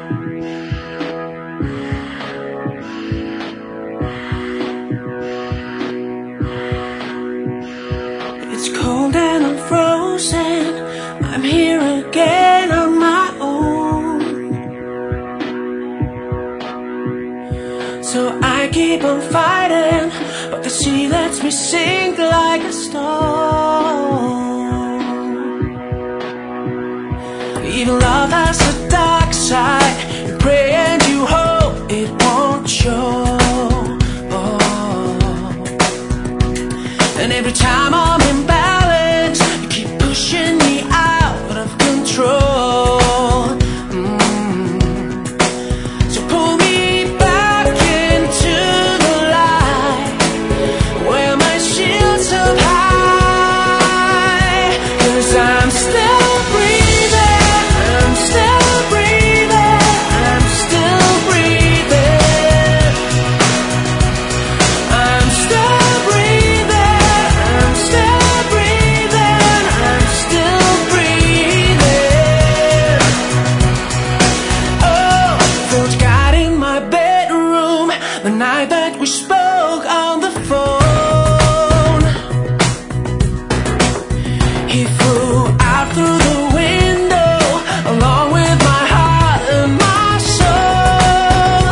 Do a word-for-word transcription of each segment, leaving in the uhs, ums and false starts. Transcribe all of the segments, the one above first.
It's cold and I'm frozen. I'm here again on my own. So I keep on fighting, but the sea lets me sink like a stone. Even love has a dark side. You pray and you hope it won't show. And every time I'm imbalanced, you keep pushing me out of control. mm. So pull me back into the light, where my shield's up high. 'Cause I'm still breathing, I'm still breathing, I'm still breathing. I'm still breathing, I'm still breathing, I'm still breathing. Oh, felt God in my bedroom the night that we spoke on the phone. He flew out through the window along with my heart and my soul.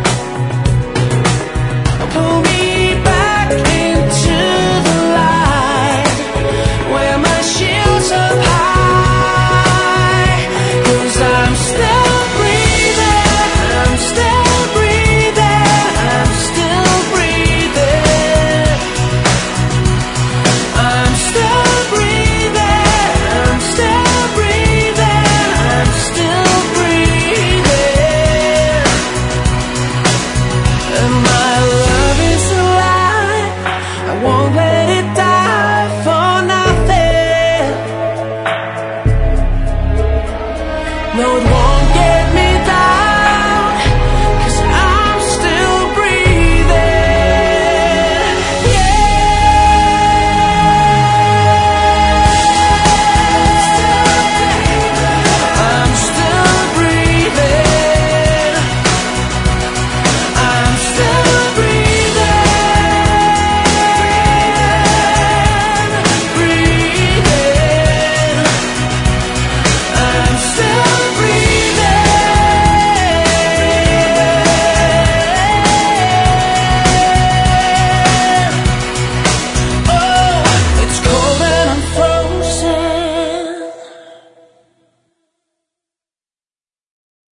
Pull me back into the light, where my shield's up high. 'Cause I'm still breathing, I'm still breathing, I'm still breathing. I'm still breathing, I'm still breathing, I'm still breathing. And my love is alive, I won't let it die for nothing. No, it